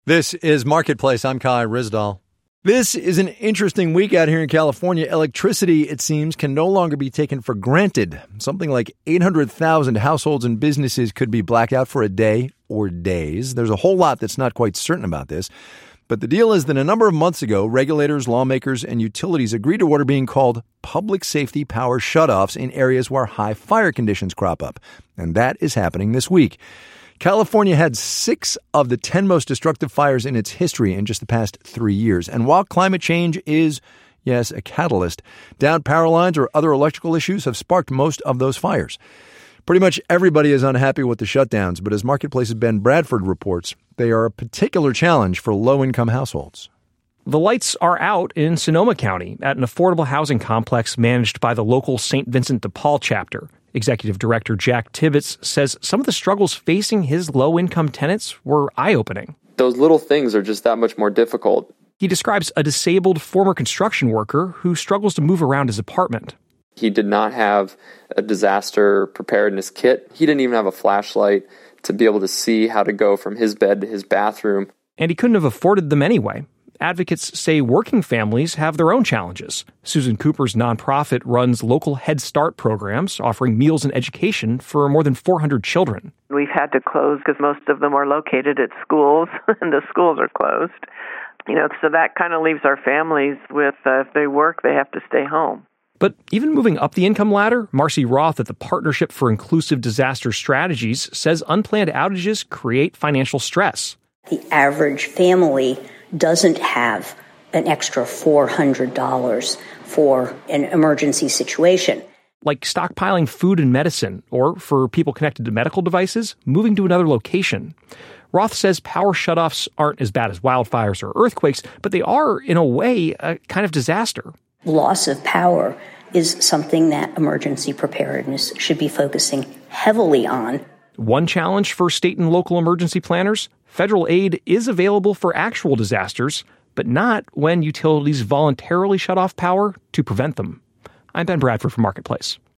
This is Marketplace. I'm Kai Rizdal. This is an interesting week out here in California. Electricity, it seems, can no longer be taken for granted. Something like 800,000 households and businesses could be blacked out for a day or days. There's a whole lot that's not quite certain about this. But the deal is that a number of months ago, regulators, lawmakers, and utilities agreed to what are being called public safety power shutoffs in areas where high fire conditions crop up. And that is happening this week. California had 6 of the 10 most destructive fires in its history in just the past 3 years. And while climate change is, yes, a catalyst, downed power lines or other electrical issues have sparked most of those fires. Pretty much everybody is unhappy with the shutdowns, but as Marketplace's Ben Bradford reports, they are a particular challenge for low-income households. The lights are out in Sonoma County at an affordable housing complex managed by the local St. Vincent de Paul chapter. Executive Director Jack Tibbetts says some of the struggles facing his low-income tenants were eye-opening. Those little things are just that much more difficult. He describes a disabled former construction worker who struggles to move around his apartment. He did not have a disaster preparedness kit. He didn't even have a flashlight to be able to see how to go from his bed to his bathroom. And he couldn't have afforded them anyway. Advocates say working families have their own challenges. Susan Cooper's nonprofit runs local Head Start programs, offering meals and education for more than 400 children. We've had to close because most of them are located at schools, and the schools are closed. So that kind of leaves our families with, if they work, they have to stay home. But even moving up the income ladder, Marcy Roth at the Partnership for Inclusive Disaster Strategies says unplanned outages create financial stress. The average family doesn't have an extra $400 for an emergency situation. Like stockpiling food and medicine, or for people connected to medical devices, moving to another location. Roth says power shutoffs aren't as bad as wildfires or earthquakes, but they are, in a way, a kind of disaster. Loss of power is something that emergency preparedness should be focusing heavily on. One challenge for state and local emergency planners: federal aid is available for actual disasters, but not when utilities voluntarily shut off power to prevent them. I'm Ben Bradford for Marketplace.